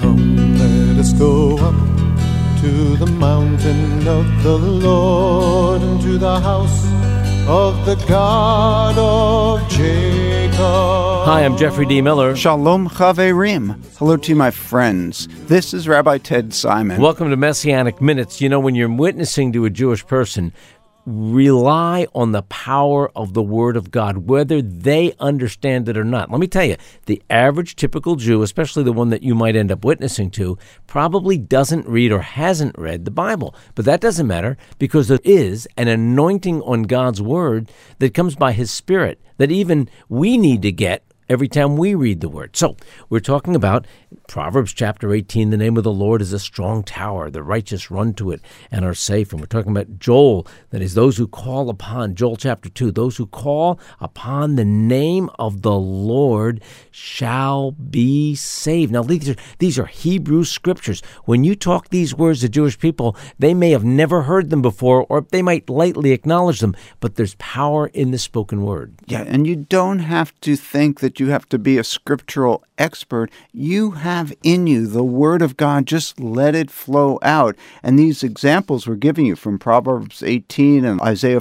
Come, let us go up to the mountain of the Lord, and to the house of the God of Jacob. Hi, I'm Jeffrey D. Miller. Shalom Chaverim. Hello to you, my friends. This is Rabbi Ted Simon. Welcome to Messianic Minutes. You know, when you're witnessing to a Jewish person, rely on the power of the Word of God, whether they understand it or not. Let me tell you, the average typical Jew, especially the one that you might end up witnessing to, probably doesn't read or hasn't read the Bible. But that doesn't matter, because there is an anointing on God's Word that comes by His Spirit that even we need to get every time we read the Word. So we're talking about Proverbs chapter 18, the name of the Lord is a strong tower. The righteous run to it and are safe. And we're talking about Joel, that is those who call upon, Joel chapter 2, those who call upon the name of the Lord shall be saved. Now, these are Hebrew scriptures. When you talk these words to Jewish people, they may have never heard them before, or they might lightly acknowledge them, but there's power in the spoken word. Yeah, and you don't have to think that you have to be a scriptural expert. You have in you the Word of God. Just let it flow out. And these examples we're giving you from Proverbs 18 and Isaiah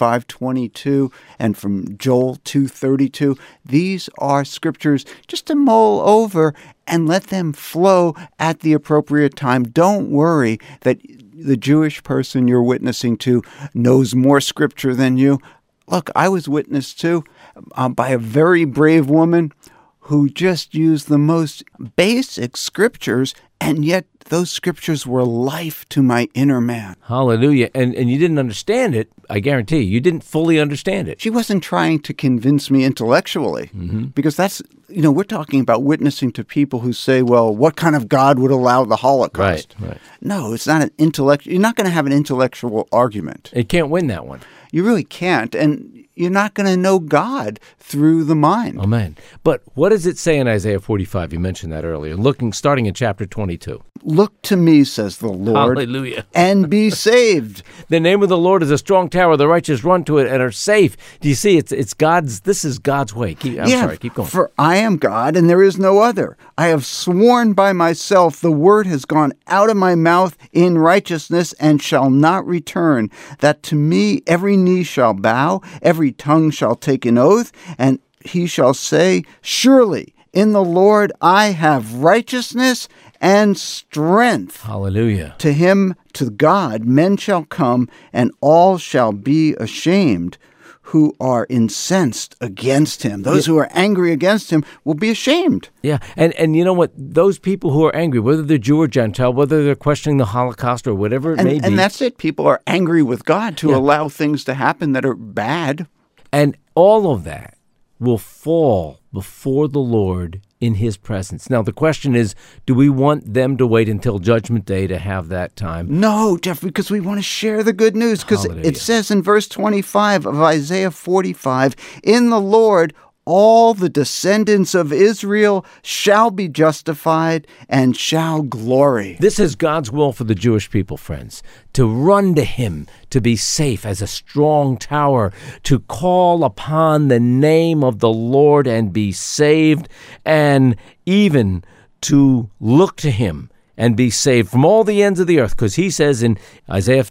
45:22 and from Joel 2:32, these are scriptures just to mull over and let them flow at the appropriate time. Don't worry that the Jewish person you're witnessing to knows more scripture than you. Look, I was witnessed to by a very brave woman who just used the most basic scriptures, and yet those scriptures were life to my inner man. Hallelujah. And you didn't understand it, I guarantee you. You didn't fully understand it. She wasn't trying to convince me intellectually, because that's, we're talking about witnessing to people who say, well, what kind of God would allow the Holocaust? Right. No, it's not an intellectual. You're not going to have an intellectual argument. It can't win that one. You really can't. And you're not going to know God through the mind. Amen. But what does it say in Isaiah 45? You mentioned that earlier. Starting in chapter 22. Look to me, says the Lord. Hallelujah. And be saved. The name of the Lord is a strong tower. The righteous run to it and are safe. Do you see? It's God's. This is God's way. Keep going. For I am God and there is no other. I have sworn by myself, the word has gone out of my mouth in righteousness and shall not return, that to me every knee shall bow, every tongue shall take an oath, and he shall say, surely in the Lord I have righteousness and strength. Hallelujah. To him, to God, men shall come, and all shall be ashamed who are incensed against him. Those who are angry against him will be ashamed. Yeah, and you know what? Those people who are angry, whether they're Jew or Gentile, whether they're questioning the Holocaust or whatever it may be. And that's it. People are angry with God to allow things to happen that are bad. And all of that will fall before the Lord in his presence. Now, the question is, do we want them to wait until Judgment Day to have that time? No, Jeffrey, because we want to share the good news. Because it says in verse 25 of Isaiah 45, in the Lord all the descendants of Israel shall be justified and shall glory. This is God's will for the Jewish people, friends, to run to him, to be safe as a strong tower, to call upon the name of the Lord and be saved, and even to look to him and be saved from all the ends of the earth. Because he says in Isaiah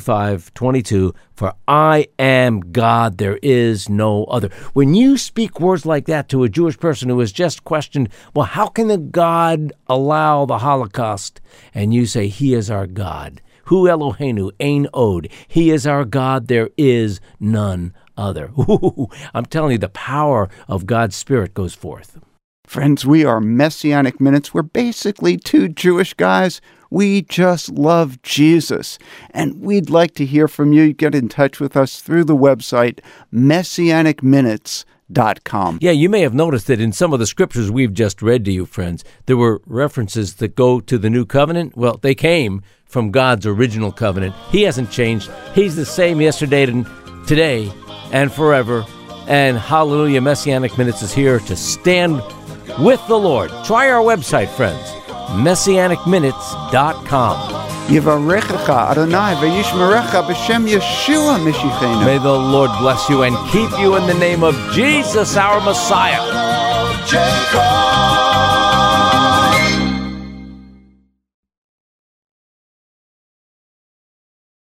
45:22, for I am God, there is no other. When you speak words like that to a Jewish person who has just questioned, well, how can the God allow the Holocaust? And you say, he is our God. Hu Eloheinu, Ein Od. He is our God, there is none other. Ooh, I'm telling you, the power of God's Spirit goes forth. Friends, we are Messianic Minutes. We're basically two Jewish guys. We just love Jesus. And we'd like to hear from you. Get in touch with us through the website, messianicminutes.com. Yeah, you may have noticed that in some of the scriptures we've just read to you, friends, there were references that go to the new covenant. Well, they came from God's original covenant. He hasn't changed. He's the same yesterday and today and forever. And hallelujah, Messianic Minutes is here to stand with the Lord. Try our website, friends, messianicminutes.com. Yivarechecha Adonai v'yishmerecha b'shem Yeshua Meshichenu. May the Lord bless you and keep you in the name of Jesus, our Messiah. Jacob.